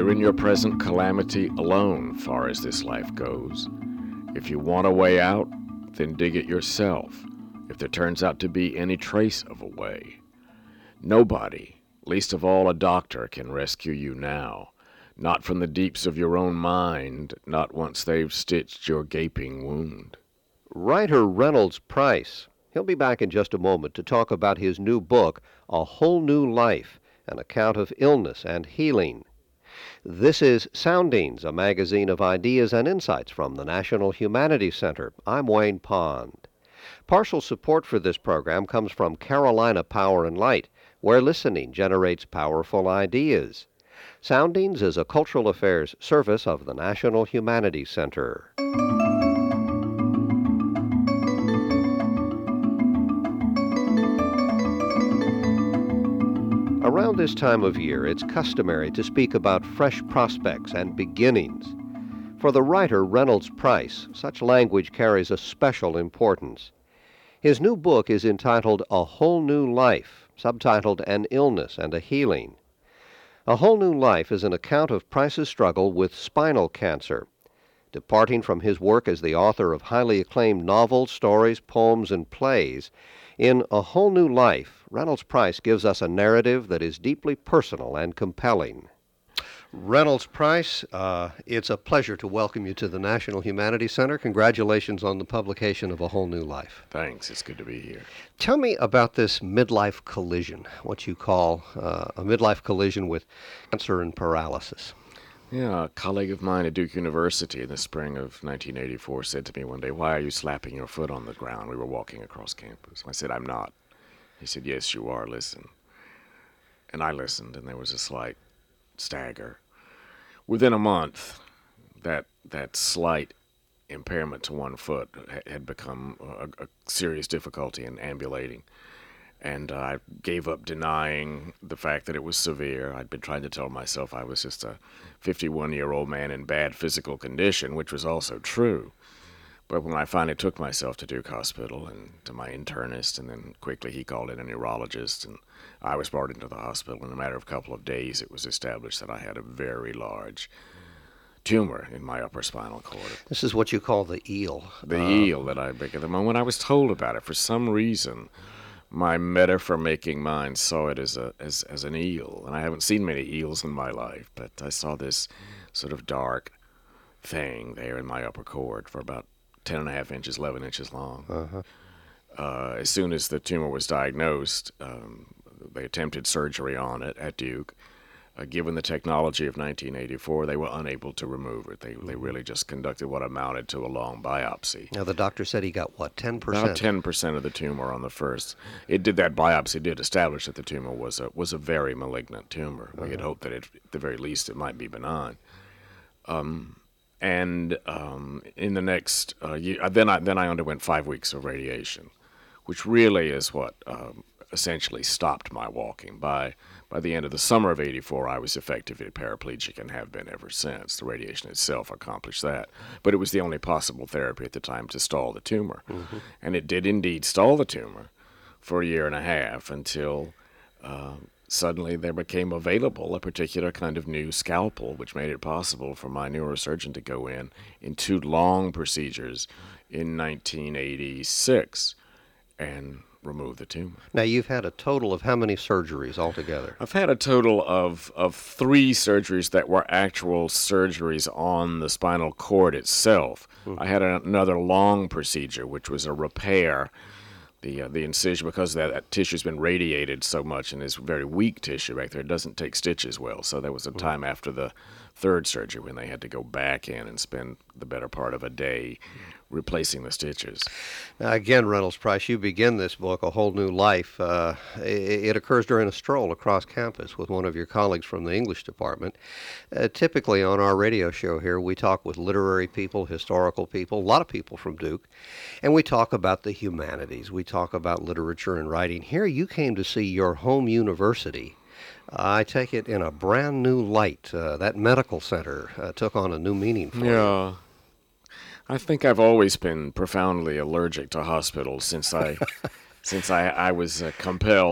You're in your present calamity alone, far as this life goes. If you want a way out, then dig it yourself, if there turns out to be any trace of a way. Nobody, least of all a doctor, can rescue you now. Not from the deeps of your own mind, not once they've stitched your gaping wound. Writer Reynolds Price. He'll be back in just a moment to talk about his new book, A Whole New Life, an account of illness and healing. This is Soundings, a magazine of ideas and insights from the National Humanities Center. I'm Wayne Pond. Partial support for this program comes from Carolina Power and Light, where listening generates powerful ideas. Soundings is a cultural affairs service of the National Humanities Center. Around this time of year, it's customary to speak about fresh prospects and beginnings. For the writer Reynolds Price, such language carries a special importance. His new book is entitled A Whole New Life, subtitled An Illness and a Healing. A Whole New Life is an account of Price's struggle with spinal cancer. Departing from his work as the author of highly acclaimed novels, stories, poems, and plays, in A Whole New Life, Reynolds Price gives us a narrative that is deeply personal and compelling. Reynolds Price, it's a pleasure to welcome you to the National Humanities Center. Congratulations on the publication of A Whole New Life. Thanks, it's good to be here. Tell me about this midlife collision, what you call a midlife collision with cancer and paralysis. Yeah, a colleague of mine at Duke University in the spring of 1984 said to me one day, "Why are you slapping your foot on the ground?" We were walking across campus. I said, "I'm not." He said, "Yes, you are. Listen." And I listened, and there was a slight stagger. Within a month, that slight impairment to one foot had become a serious difficulty in ambulating. And I gave up denying the fact that it was severe. I'd been trying to tell myself I was just a 51-year-old man in bad physical condition, which was also true. But when I finally took myself to Duke Hospital and to my internist, and then quickly he called in a neurologist, and I was brought into the hospital, in a matter of a couple of days it was established that I had a very large tumor in my upper spinal cord. This is what you call the eel. The eel that I began. The moment I was told about it, for some reason, my metaphor making mind saw it as an eel. And I haven't seen many eels in my life, but I saw this sort of dark thing there in my upper cord for about 10 and a half inches, 11 inches long. As soon as the tumor was diagnosed, they attempted surgery on it at Duke. Given the technology of 1984, they were unable to remove it. They really just conducted what amounted to a long biopsy. Now, the doctor said he got, what, 10%? About 10% of the tumor on the first. That biopsy did establish that the tumor was a very malignant tumor. We had hoped that at the very least it might be benign. In the next year, then I underwent 5 weeks of radiation, which really is what essentially stopped my walking. By the end of the summer of '84, I was effectively paraplegic and have been ever since. The radiation itself accomplished that. But it was the only possible therapy at the time to stall the tumor. And it did indeed stall the tumor for a year and a half until suddenly there became available a particular kind of new scalpel, which made it possible for my neurosurgeon to go in 2 long procedures in 1986 and remove the tumor. Now, you've had a total of how many surgeries altogether? I've had a total of 3 surgeries that were actual surgeries on the spinal cord itself. I had another long procedure, which was a repair. The incision, because that tissue's been radiated so much and is very weak tissue back there, it doesn't take stitches well. So there was a time after the 3rd surgery when they had to go back in and spend the better part of a day replacing the stitches. Now, again, Reynolds Price, you begin this book, A Whole New Life. It occurs during a stroll across campus with one of your colleagues from the English department. Typically on our radio show here, we talk with literary people, historical people, a lot of people from Duke, and we talk about the humanities. We talk about literature and writing. Here you came to see your home university. I take it in a brand new light. That medical center took on a new meaning for you. Yeah. I think I've always been profoundly allergic to hospitals since I was compelled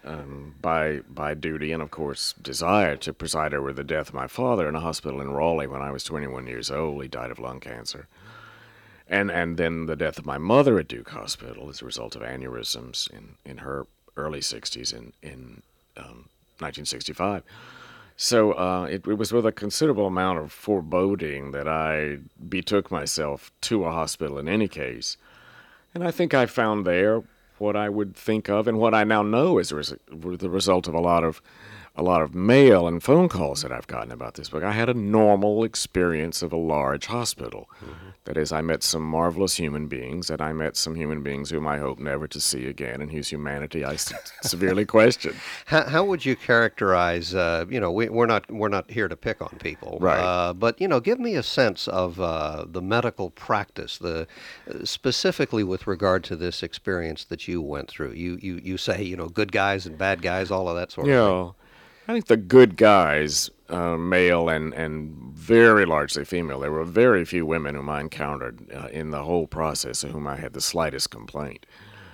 by duty and, of course, desire to preside over the death of my father in a hospital in Raleigh when I was 21 years old. He died of lung cancer. And then the death of my mother at Duke Hospital as a result of aneurysms in her early 60s in 1965. So it was with a considerable amount of foreboding that I betook myself to a hospital in any case. And I think I found there what I would think of and what I now know is the result of a lot of mail and phone calls that I've gotten about this book. I had a normal experience of a large hospital. Mm-hmm. That is, I met some marvelous human beings, and I met some human beings whom I hope never to see again, and whose humanity I severely question. How would you characterize? We're not here to pick on people, right? But give me a sense of the medical practice, specifically with regard to this experience that you went through. You say good guys and bad guys, all of that sort of thing. I think the good guys, male and very largely female, there were very few women whom I encountered in the whole process of whom I had the slightest complaint.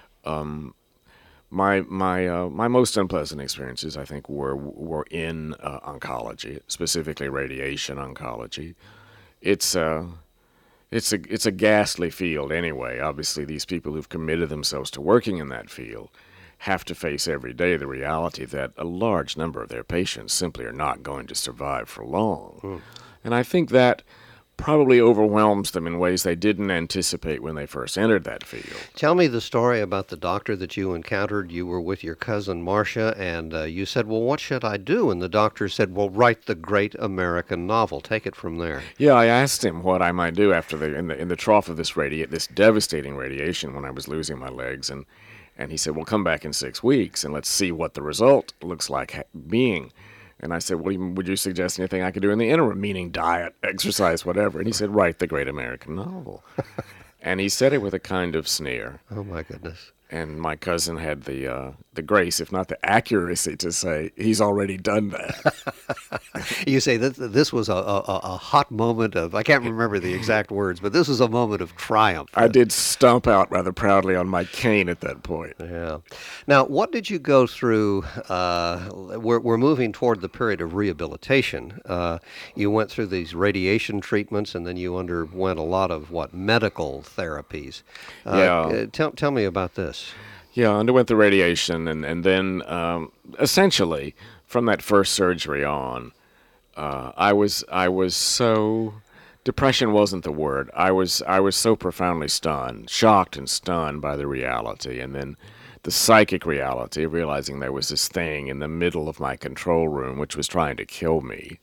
My most unpleasant experiences, I think, were in oncology, specifically radiation oncology. It's a ghastly field anyway. Obviously, these people who've committed themselves to working in that field have to face every day the reality that a large number of their patients simply are not going to survive for long. And I think that probably overwhelms them in ways they didn't anticipate when they first entered that field. Tell me the story about the doctor that you encountered. You were with your cousin Marcia, and you said, well, what should I do? And the doctor said, well, write the great American novel. Take it from there. Yeah, I asked him what I might do after in the trough of this devastating radiation when I was losing my legs, and he said, well, come back in 6 weeks and let's see what the result looks like being. And I said, well, would you suggest anything I could do in the interim, meaning diet, exercise, whatever? And he said, write the great American novel. And he said it with a kind of sneer. Oh, my goodness. And my cousin had the grace, if not the accuracy, to say, he's already done that. You say that this was a hot moment of, I can't remember the exact words, but this was a moment of triumph. I did stomp out rather proudly on my cane at that point. Yeah. Now, what did you go through? We're moving toward the period of rehabilitation. You went through these radiation treatments, and then you underwent a lot of, medical therapies. Tell me about this. Yeah, I underwent the radiation, and then essentially from that first surgery on, I was so depression wasn't the word. I was so profoundly shocked and stunned by the reality, and then the psychic reality of realizing there was this thing in the middle of my control room which was trying to kill me.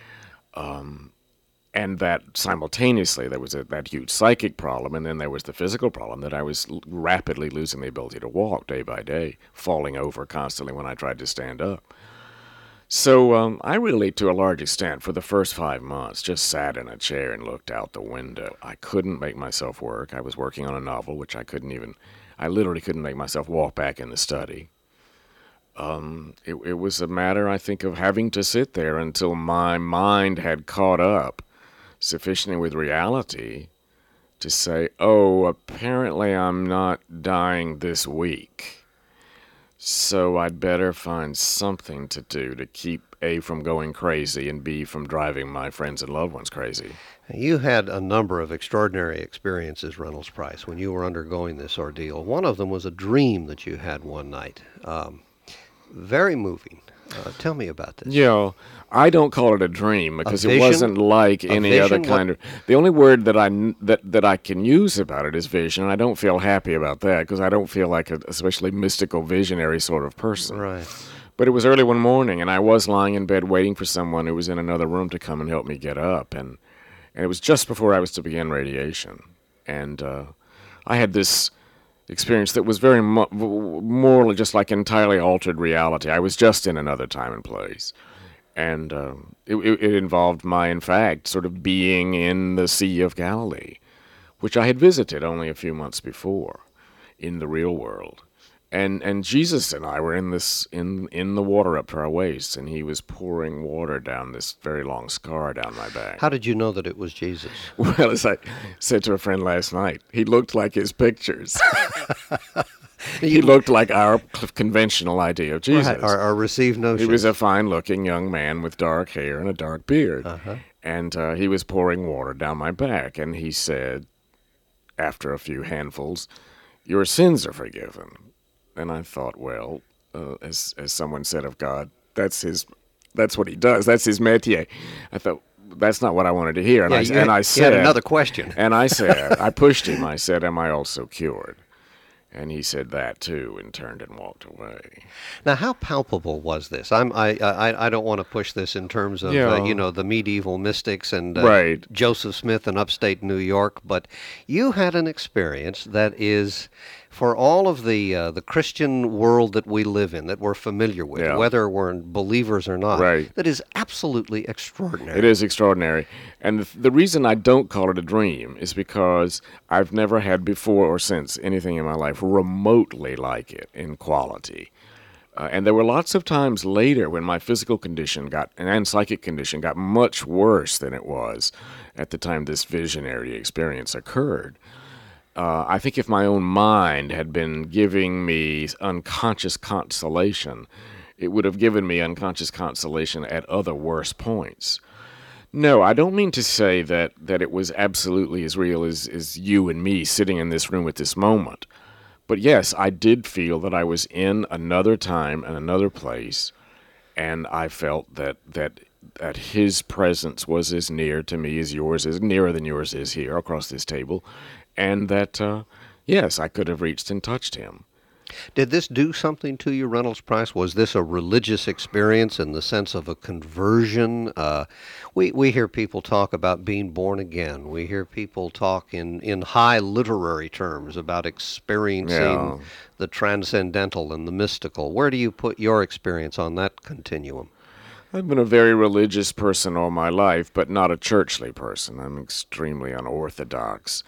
And that simultaneously there was that huge psychic problem, and then there was the physical problem that I was rapidly losing the ability to walk day by day, falling over constantly when I tried to stand up. So I really, to a large extent, for the first 5 months, just sat in a chair and looked out the window. I couldn't make myself work. I was working on a novel, which I literally couldn't make myself walk back in the study. It was a matter, I think, of having to sit there until my mind had caught up sufficiently with reality to say, oh, apparently I'm not dying this week, so I'd better find something to do to keep A, from going crazy, and B, from driving my friends and loved ones crazy. You had a number of extraordinary experiences, Reynolds Price, when you were undergoing this ordeal. One of them was a dream that you had one night. Very moving. Tell me about this. Yeah, I don't call it a dream because it wasn't like any other kind of. The only word that I can use about it is vision, and I don't feel happy about that because I don't feel like a especially mystical, visionary sort of person. Right. But it was early one morning, and I was lying in bed waiting for someone who was in another room to come and help me get up, and it was just before I was to begin radiation, and I had this experience that was very more just like entirely altered reality. I was just in another time and place. And it involved in fact, sort of being in the Sea of Galilee, which I had visited only a few months before in the real world. And Jesus and I were in the water up to our waists, and he was pouring water down this very long scar down my back. How did you know that it was Jesus? Well, as I said to a friend last night, he looked like his pictures. He looked like our conventional idea of Jesus. Right, our received notions. He was a fine-looking young man with dark hair and a dark beard. And he was pouring water down my back, and he said, after a few handfuls, "Your sins are forgiven." And I thought, well, as someone said of God, that's what he does. That's his métier. I thought, that's not what I wanted to hear. And I said, you had another question. And I said, I pushed him. I said, "Am I also cured?" And he said that too, and turned and walked away. Now, how palpable was this? I don't want to push this in terms of the medieval mystics and right. Joseph Smith in upstate New York, but you had an experience that is, for all of the Christian world that we live in, that we're familiar with, whether we're believers or not, that is absolutely extraordinary. It is extraordinary. And the reason I don't call it a dream is because I've never had before or since anything in my life remotely like it in quality. And there were lots of times later when my physical condition and psychic condition got much worse than it was at the time this visionary experience occurred. I think if my own mind had been giving me unconscious consolation, it would have given me unconscious consolation at other worse points. No, I don't mean to say that it was absolutely as real as you and me sitting in this room at this moment. But yes, I did feel that I was in another time and another place, and I felt that his presence was as near to me as yours is, nearer than yours is here across this table, and that, yes, I could have reached and touched him. Did this do something to you, Reynolds Price? Was this a religious experience in the sense of a conversion? We hear people talk about being born again. We hear people talk in high literary terms about experiencing the transcendental and the mystical. Where do you put your experience on that continuum? I've been a very religious person all my life, but not a churchly person. I'm extremely unorthodox.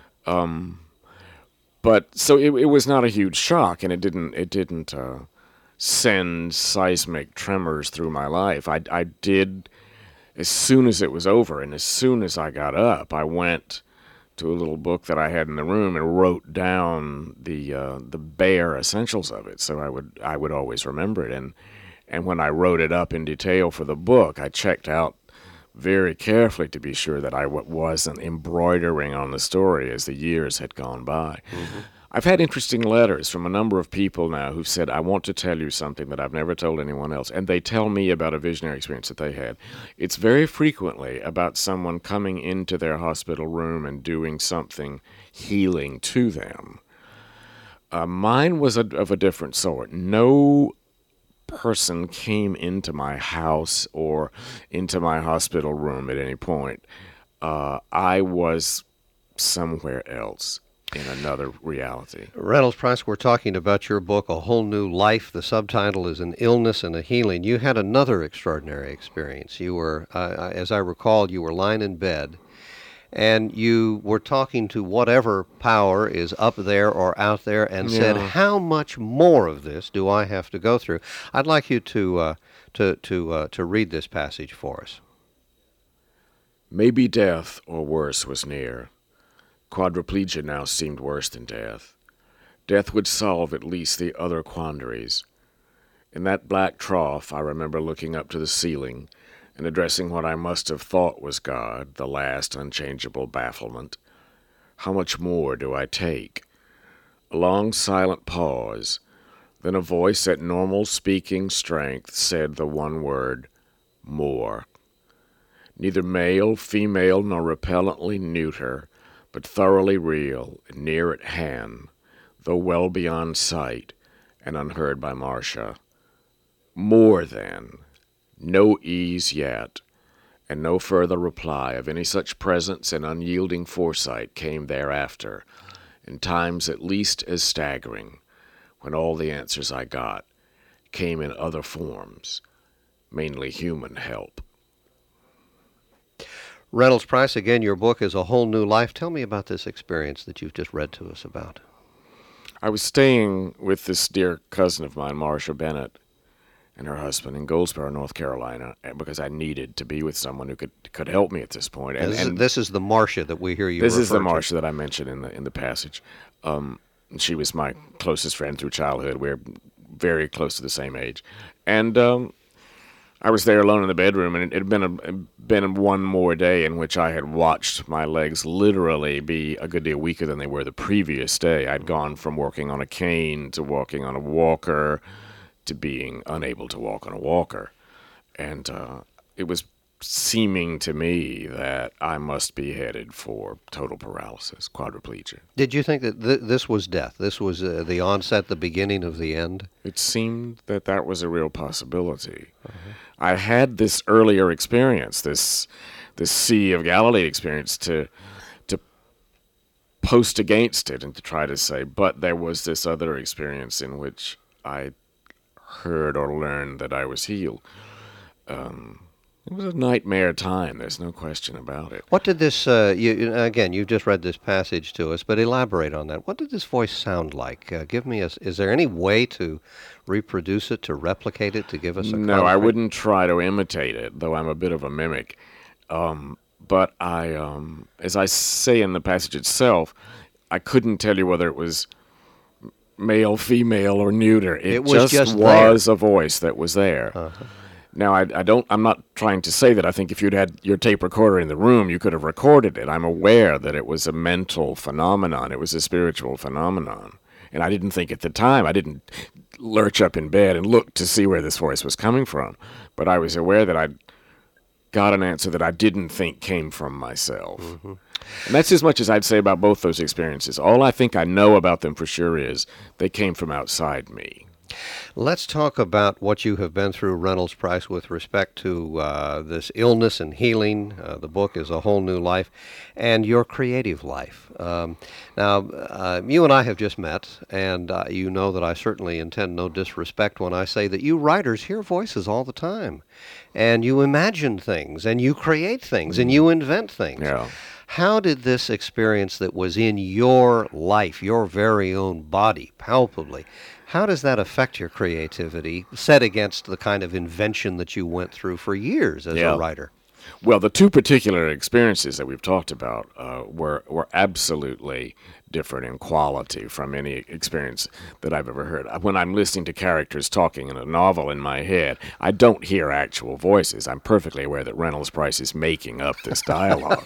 But so it was not a huge shock, and it didn't send seismic tremors through my life. I did, as soon as it was over, and as soon as I got up, I went to a little book that I had in the room and wrote down the bare essentials of it, so I would always remember it. And when I wrote it up in detail for the book, I checked out very carefully to be sure that I wasn't embroidering on the story as the years had gone by. Mm-hmm. I've had interesting letters from a number of people now who've said, "I want to tell you something that I've never told anyone else," and they tell me about a visionary experience that they had. It's very frequently about someone coming into their hospital room and doing something healing to them. Mine was of a different sort. No person came into my house or into my hospital room at any point. I was somewhere else in another reality. Reynolds Price, we're talking about your book, A Whole New Life. The subtitle is An Illness and a Healing. You had another extraordinary experience. You were, as I recall, you were lying in bed, and you were talking to whatever power is up there or out there and said, "How much more of this do I have to go through?" I'd like you to read this passage for us. Maybe death, or worse, was near. Quadriplegia now seemed worse than death. Death would solve at least the other quandaries. In that black trough, I remember looking up to the ceiling and addressing what I must have thought was God, the last unchangeable bafflement. How much more do I take? A long silent pause, then a voice at normal speaking strength said the one word, more. Neither male, female, nor repellently neuter, but thoroughly real, near at hand, though well beyond sight, and unheard by Marcia. More then. No ease yet, and no further reply of any such presence and unyielding foresight came thereafter, in times at least as staggering, when all the answers I got came in other forms, mainly human help. Reynolds Price, again, your book is A Whole New Life. Tell me about this experience that you've just read to us about. I was staying with this dear cousin of mine, Marcia Bennett, and her husband in Goldsboro, North Carolina, because I needed to be with someone who could help me at this point. And this is the Marcia that we hear you This refer is the to. Marcia that I mentioned in the passage. She was my closest friend through childhood. We're very close to the same age. And I was there alone in the bedroom, and it had been one more day in which I had watched my legs literally be a good deal weaker than they were the previous day. I'd gone from working on a cane to walking on a walker to being unable to walk on a walker. And it was seeming to me that I must be headed for total paralysis, quadriplegia. Did you think that this was death? This was the onset, the beginning of the end? It seemed that that was a real possibility. I had this earlier experience, this Sea of Galilee experience, to post against it and to try to say, but there was this other experience in which I heard or learned that I was healed. It was a nightmare time. There's no question about it. What did this, again, you've just read this passage to us, but elaborate on that. What did this voice sound like? Is there any way to reproduce it, to replicate it, to give us a No, I concrete- wouldn't try to imitate it, though I'm a bit of a mimic. But as I say in the passage itself, I couldn't tell you whether it was male, female, or neuter. It was just was a voice that was there. Now, I'm not trying to say that I think if you'd had your tape recorder in the room, you could have recorded it. I'm aware that it was a mental phenomenon. It was a spiritual phenomenon. And I didn't think at the time, I didn't lurch up in bed and look to see where this voice was coming from. But I was aware that I'd got an answer that I didn't think came from myself. And that's as much as I'd say about both those experiences. All I think I know about them for sure is they came from outside me. Let's talk about what you have been through, Reynolds Price, with respect to this illness and healing. The book is A Whole New Life, and your creative life. Now, you and I have just met, and you know that I certainly intend no disrespect when I say that you writers hear voices all the time, and you imagine things, and you create things, and you invent things. Yeah. How did this experience that was in your life, your very own body, palpably, how does that affect your creativity, set against the kind of invention that you went through for years as a writer? Well, the two particular experiences that we've talked about were absolutely different in quality from any experience that I've ever heard. When I'm listening to characters talking in a novel in my head, I don't hear actual voices. I'm perfectly aware that Reynolds Price is making up this dialogue.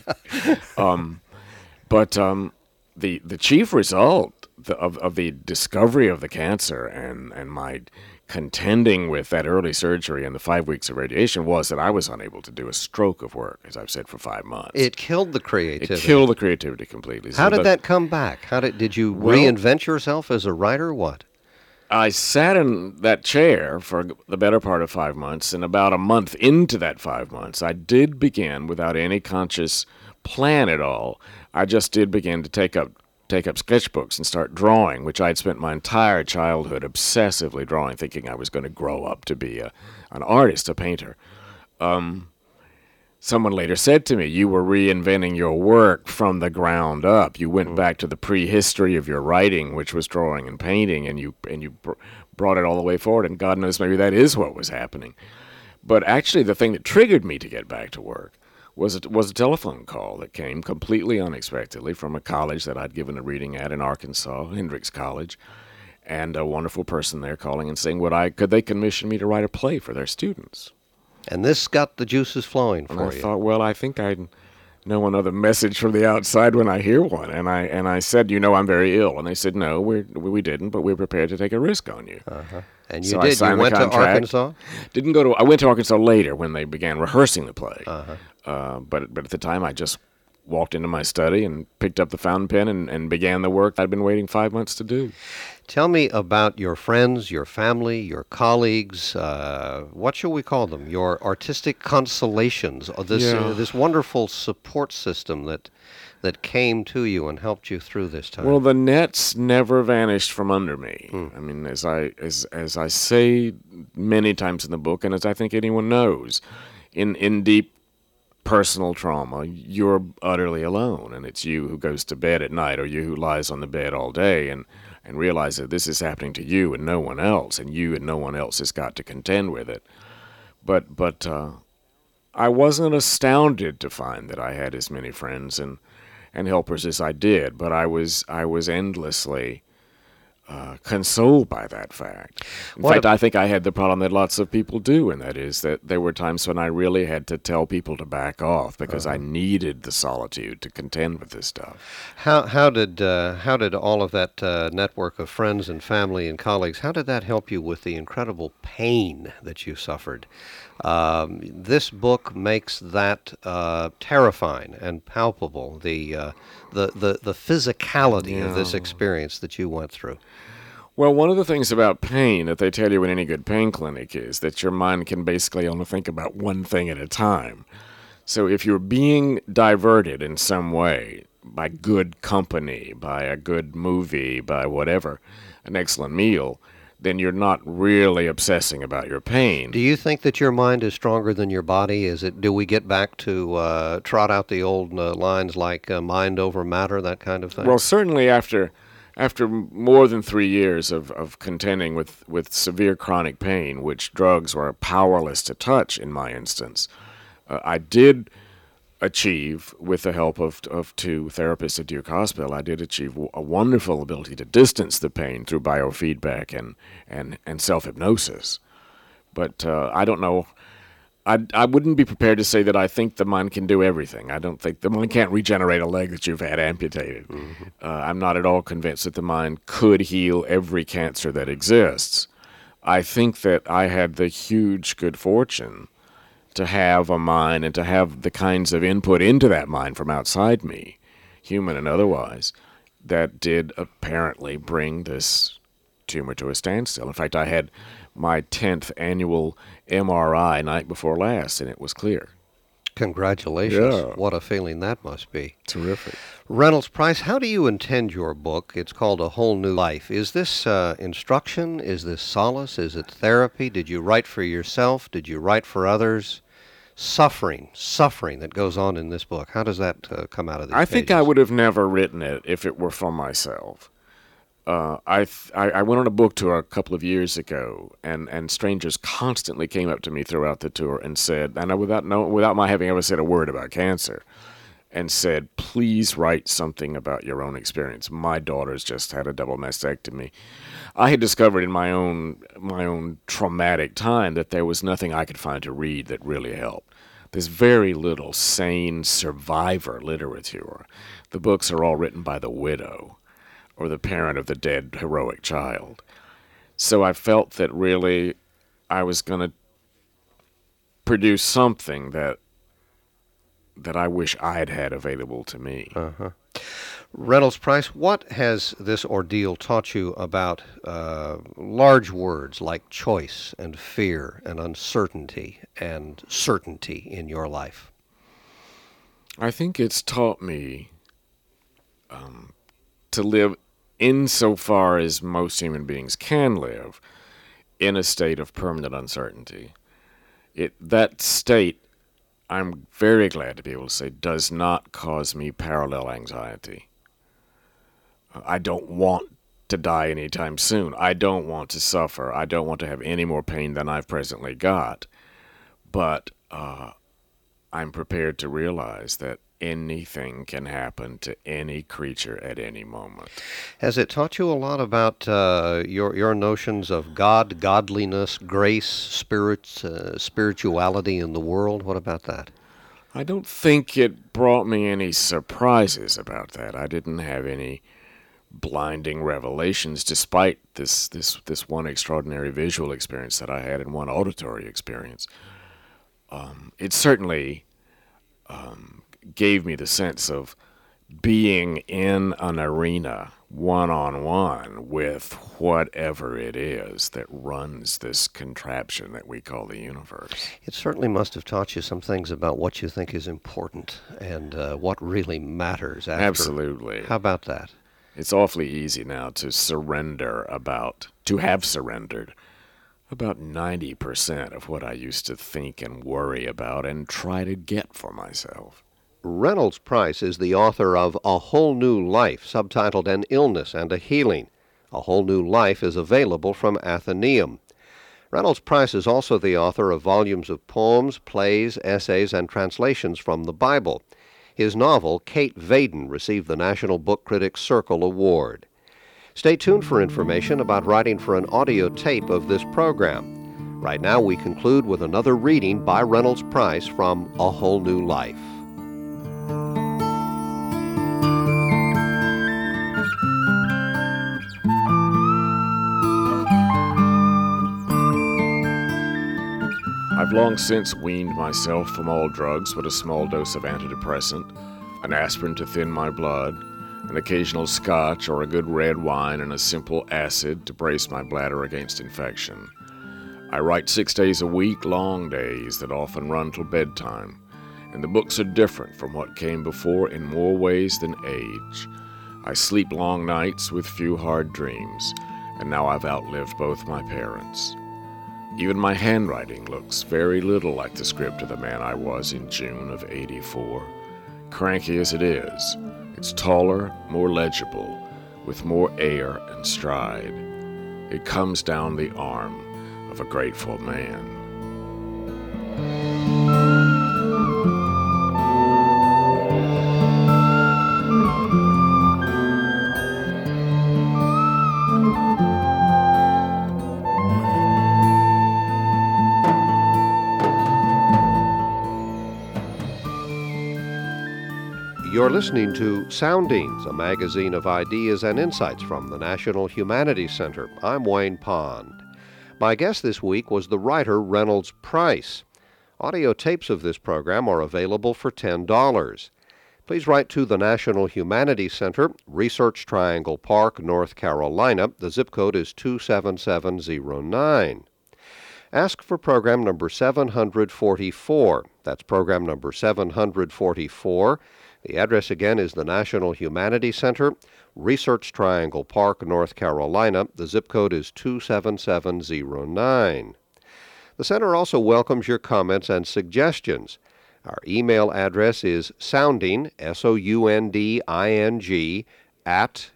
But the chief result of the discovery of the cancer and my contending with that early surgery and the 5 weeks of radiation was that I was unable to do a stroke of work, as I've said, for 5 months. It killed the creativity. It killed the creativity completely. How did that come back? Did you reinvent yourself as a writer? What? I sat in that chair for the better part of 5 months, and about a month into that 5 months, I did begin, without any conscious plan at all, I just did begin to take up sketchbooks and start drawing, which I'd spent my entire childhood obsessively drawing, thinking I was going to grow up to be an artist, a painter. Someone later said to me, you were reinventing your work from the ground up. You went back to the prehistory of your writing, which was drawing and painting, and you brought it all the way forward, and God knows maybe that is what was happening. But actually the thing that triggered me to get back to work was a telephone call that came completely unexpectedly from a college that I'd given a reading at in Arkansas, Hendrix College, and a wonderful person there calling and saying, could they commission me to write a play for their students? And this got the juices flowing for you. And I thought, well, I think I know another message from the outside when I hear one. And I said, I'm very ill. And they said, no, we didn't, but we're prepared to take a risk on you. And you So did. I signed You the went to contract. Arkansas? I went to Arkansas later when they began rehearsing the play. But at the time, I just walked into my study and picked up the fountain pen and began the work I'd been waiting 5 months to do. Tell me about your friends, your family, your colleagues, what shall we call them? Your artistic consolations, this wonderful support system that came to you and helped you through this time. Well, the nets never vanished from under me. I mean, as I say many times in the book, and as I think anyone knows, in deep personal trauma, you're utterly alone, and it's you who goes to bed at night, or you who lies on the bed all day and realize that this is happening to you and no one else, and you and no one else has got to contend with it. But I wasn't astounded to find that I had as many friends and helpers as I did, but I was endlessly consoled by that fact. In What fact, a- I think I had the problem that lots of people do, and that is that there were times when I really had to tell people to back off because I needed the solitude to contend with this stuff. How did all of that network of friends and family and colleagues, how did that help you with the incredible pain that you suffered? This book makes that terrifying and palpable. The physicality of this Yeah. experience that you went through. Well, one of the things about pain that they tell you in any good pain clinic is that your mind can basically only think about one thing at a time. So if you're being diverted in some way by good company, by a good movie, by whatever, an excellent meal, then you're not really obsessing about your pain. Do you think that your mind is stronger than your body? Do we get back to trot out the old lines like mind over matter, that kind of thing? Well, certainly after more than 3 years of contending with severe chronic pain, which drugs were powerless to touch in my instance, I did achieve, with the help of two therapists at Duke Hospital, I did achieve a wonderful ability to distance the pain through biofeedback and self-hypnosis. But I don't know. I wouldn't be prepared to say that I think the mind can do everything. I don't think the mind can't regenerate a leg that you've had amputated. I'm not at all convinced that the mind could heal every cancer that exists. I think that I had the huge good fortune to have a mind and to have the kinds of input into that mind from outside me, human and otherwise, that did apparently bring this tumor to a standstill. In fact, I had my 10th annual MRI night before last, and it was clear. Congratulations. Yeah. What a feeling that must be. Terrific. Reynolds Price, how do you intend your book? It's called A Whole New Life. Is this instruction? Is this solace? Is it therapy? Did you write for yourself? Did you write for others? Suffering that goes on in this book. How does that come out of these I think pages? I would have never written it if it were for myself. I went on a book tour a couple of years ago, and strangers constantly came up to me throughout the tour and said, and without my having ever said a word about cancer, and said, please write something about your own experience. My daughter's just had a double mastectomy. I had discovered in my own traumatic time that there was nothing I could find to read that really helped. There's very little sane survivor literature. The books are all written by the widow or the parent of the dead heroic child. So I felt that really I was going to produce something that I wish I'd had available to me. Reynolds Price, what has this ordeal taught you about large words like choice and fear and uncertainty and certainty in your life? I think it's taught me to live insofar as most human beings can live in a state of permanent uncertainty. That state, I'm very glad to be able to say, does not cause me parallel anxiety. I don't want to die anytime soon. I don't want to suffer. I don't want to have any more pain than I've presently got. But I'm prepared to realize that anything can happen to any creature at any moment. Has it taught you a lot about your notions of God, godliness, grace, spirituality in the world? What about that? I don't think it brought me any surprises about that. I didn't have any blinding revelations, despite this one extraordinary visual experience that I had and one auditory experience. It certainly gave me the sense of being in an arena one-on-one with whatever it is that runs this contraption that we call the universe. It certainly must have taught you some things about what you think is important and what really matters after. Absolutely. How about that? It's awfully easy now to have surrendered about 90% of what I used to think and worry about and try to get for myself. Reynolds Price is the author of A Whole New Life, subtitled An Illness and a Healing. A Whole New Life is available from Atheneum. Reynolds Price is also the author of volumes of poems, plays, essays, and translations from the Bible. His novel, Kate Vaden, received the National Book Critics Circle Award. Stay tuned for information about writing for an audio tape of this program. Right now, we conclude with another reading by Reynolds Price from A Whole New Life. I've long since weaned myself from all drugs but a small dose of antidepressant, an aspirin to thin my blood, an occasional scotch or a good red wine, and a simple acid to brace my bladder against infection. I write 6 days a week, long days that often run till bedtime, and the books are different from what came before in more ways than age. I sleep long nights with few hard dreams, and now I've outlived both my parents. Even my handwriting looks very little like the script of the man I was in June of '84. Cranky as it is, it's taller, more legible, with more air and stride. It comes down the arm of a grateful man. You're listening to Soundings, a magazine of ideas and insights from the National Humanities Center. I'm Wayne Pond. My guest this week was the writer Reynolds Price. Audio tapes of this program are available for $10. Please write to the National Humanities Center, Research Triangle Park, North Carolina. The zip code is 27709. Ask for program number 744. That's program number 744. The address again is the National Humanities Center, Research Triangle Park, North Carolina. The zip code is 27709. The center also welcomes your comments and suggestions. Our email address is sounding, sounding, at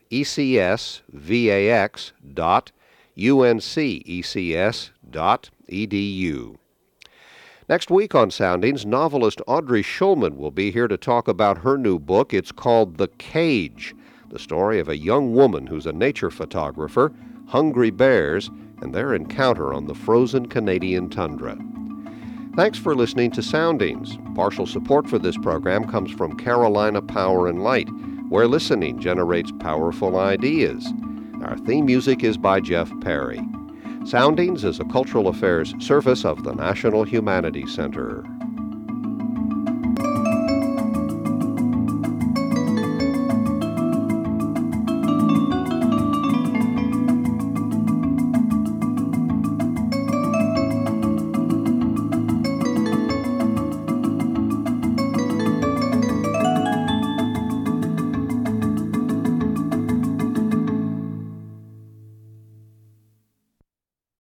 ecsvax.uncecs.edu. Next week on Soundings, novelist Audrey Schulman will be here to talk about her new book. It's called The Cage, the story of a young woman who's a nature photographer, hungry bears, and their encounter on the frozen Canadian tundra. Thanks for listening to Soundings. Partial support for this program comes from Carolina Power and Light, where listening generates powerful ideas. Our theme music is by Jeff Perry. Soundings is a cultural affairs service of the National Humanities Center.